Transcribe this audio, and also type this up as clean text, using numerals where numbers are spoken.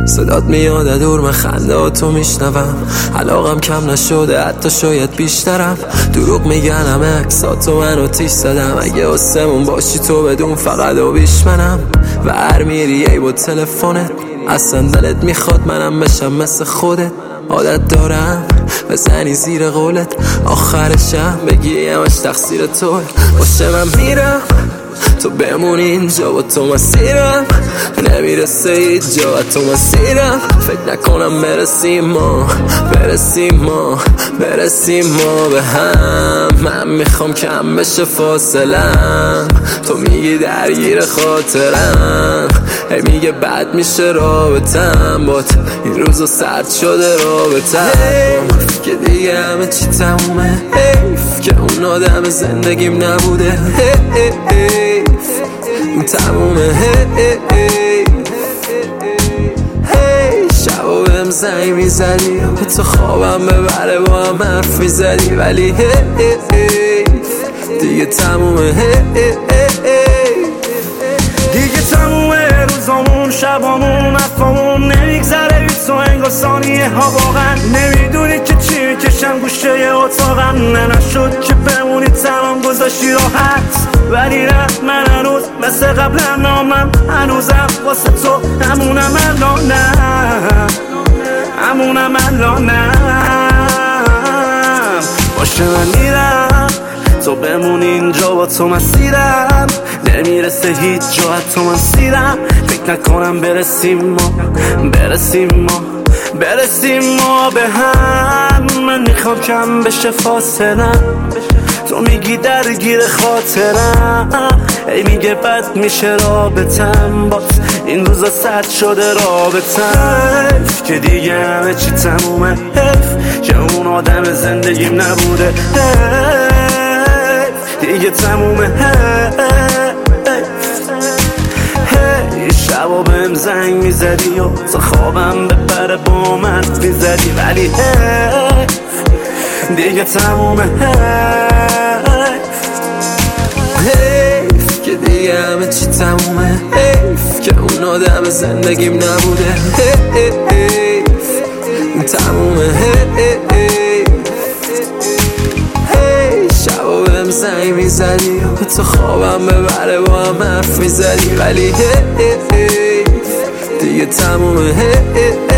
صدات میاد دور، من خنده تو میشنوم. علاقم کم نشده، حتی شاید بیشترم. دروغ میگنم عکساتو من آتیش زدم. اگه آسمون باشی تو بدون فقط آبیش منم. و هر میری ای با تلفنت، اصلا دلت میخواد منم بشم مثل خودت. عادت دارم بزنی زیر قولت، آخرشم بگی همش تقصیر توه. باشه من میرم تو بمونی اینجا، با تو مسیرم نمیرسه هیچ جا. با تو مسیرم فکر نکنم برسیم ما به هم. من میخوام کم بشه فاصلم، تو میگی درگیر خاطرم. میگه بد میشه رابطم بات، این روزا سرد شده رابطم. که دیگه همه چی تمومه، حیف که اون آدم زندگیم نبوده. این تمومه. شبا بهم زنگ میزدی، تو خوابم ببره با هم حرف میزدی، ولی دیگه تمومه. دیگه تمومه، روزامون شبامون افامون نمیگذره هیچ تو انگار ثانیه ها. واقعا نمیدونی که چی میکشم گوشه اتاقم. نشد که بمونی تمام گذاشتی راحت، ولی نه من هنوز مثل قبلا نامم. هنوزم واسه تو همونم الانم. باشه من میرم تو بمونی اینجا، با تو مسیرم نمیرسه هیچ جا. حتی من سیرم فکر نکنم برسیم ما به هم. من میخوام کم بشه فاصلم، تو میگی درگیر خاطرم. ای میگه بد میشه رابطم بات، این روزا سرد شده رابطم. که دیگه همه چی تمومه، حیف که اون آدم زندگیم نبوده. دیگه تمومه. شبا بهم زنگ میزدی و تا خوابم ببره با من میزدی، ولی دیگه تمومه. حیف که دیگه همه چی تمومه، حیف که اون آدم زندگیم نبوده. این تمومه. شبا بهم زنگ میزدی و تو خوابم ببره با هم حرف میزدی، ولی دیگه تمومه.